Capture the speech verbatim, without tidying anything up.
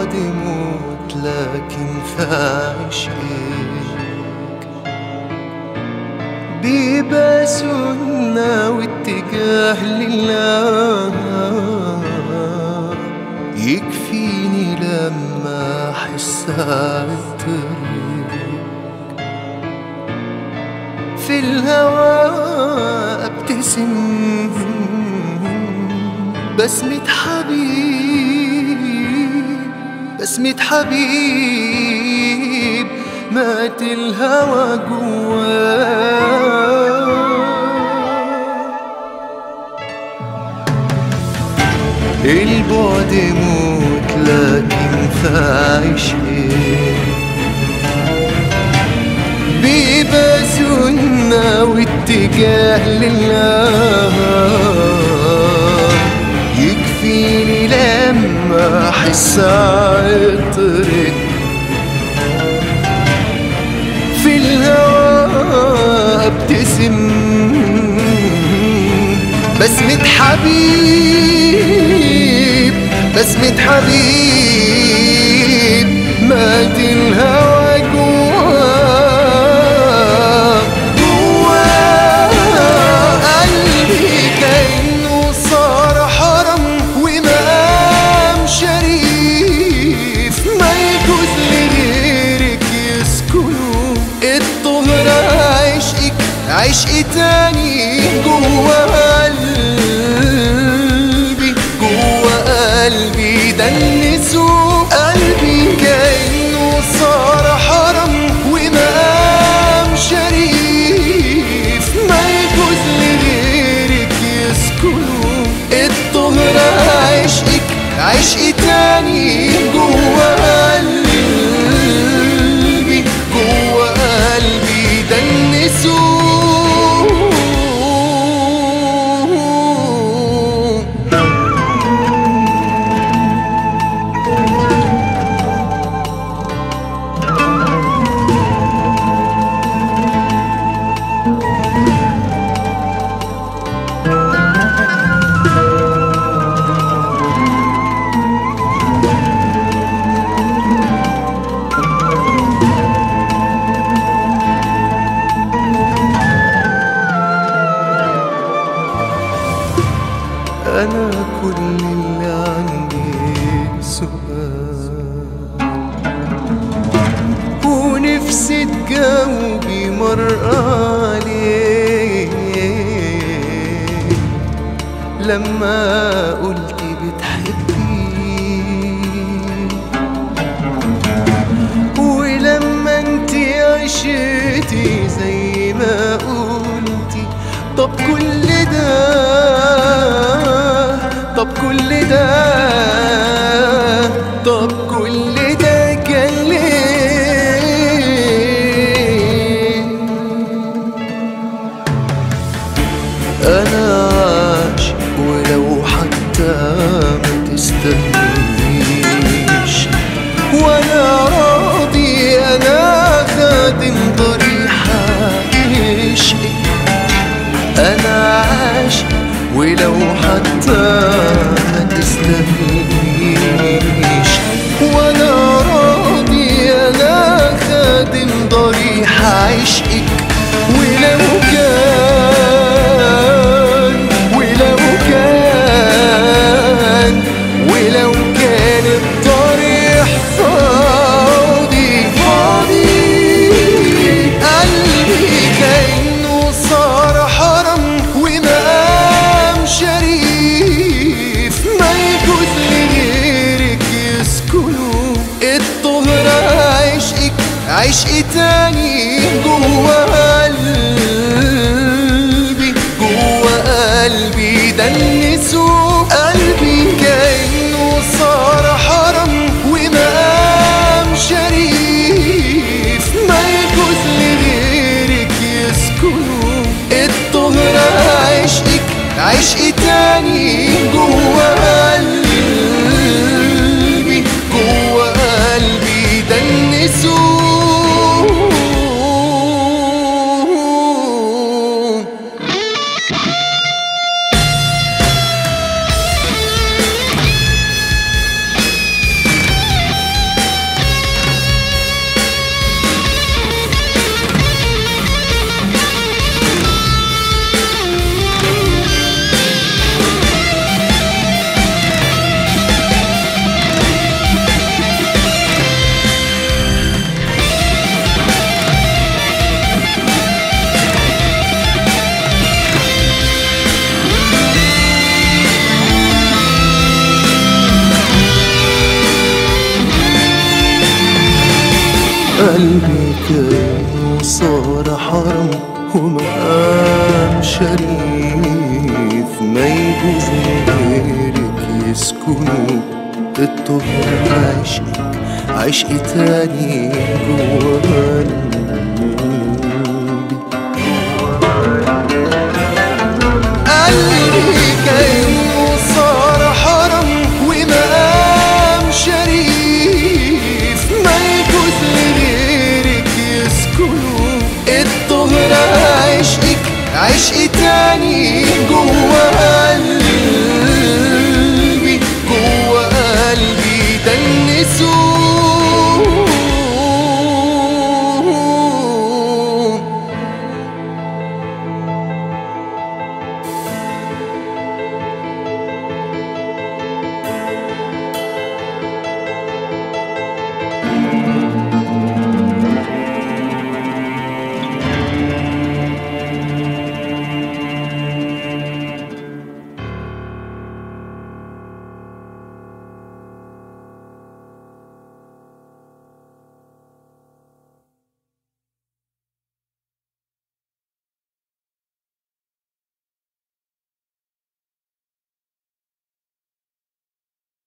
البعد موت لكن في عشقك بيبقى سنة واتجاه لله. يكفيني لما أحس عالطريق في الهوى ابتسم بسمة حبيب، بسمة حبيب مات الهوى جواه. البعد موت لكن في عشقك بيبقى سنة واتجاه لله. يكفيني لما أحس عطرك في الهوى ابتسم بسمة حبيب، بسمة حبيب مات الهوى جواه. جواه قلبي كأنه صار حرم ومقام شريف ما يجوز لغيرك يسكنه. الطهر عشقك عشق تاني جوه قلبي، جوه قلبي دنسوا قلبي كأنه صار حرم ومقام شريف ما يجوز لغيرك يسكنه. الطهر عشقك عشق تاني جوه قلبي، جوه قلبي دنسوا. أنا كل اللي عندي سؤال ونفسي تجاوبي مرة عليه. لما قلتي بتحبي ولما انتي عشتي زي ما قلتي، طب كل ده، طب كل ده، طب كل ده كان ليه؟ أنا عاشق ولو حتى ما تستهويش، وأنا راضي أنا خادم ضريحة عشقك. أنا عاشق ولو حتى ما تستهويش، وانا راضي انا خادم ضريح عشقك. ولو كان، ولو كان، ولو كان الضريح فاضي فاضي قلبي كأنه صار حرم ومقام شريف ما يجوز لغيرك يسكنه. الطهر عشقك عشق تاني جوه قلبي، جوه قلبي دنسوا قلبي كأنه صار حرم ومقام شريف ما يجوز لغيرك يسكنه. الطهر عشقك عشق تاني جوه قلبي، جوه قلبي دنسوا. قلبي كأنه صار حرم ومقام شريف، ما يجوز غيرك يسكنوا الطهر عشقك، عشق تاني جوا قلبي كأنه صار حرم ومقام شريف، ما يجوز لغيرك يسكنوا الطهر عشقك، عشق تاني جوا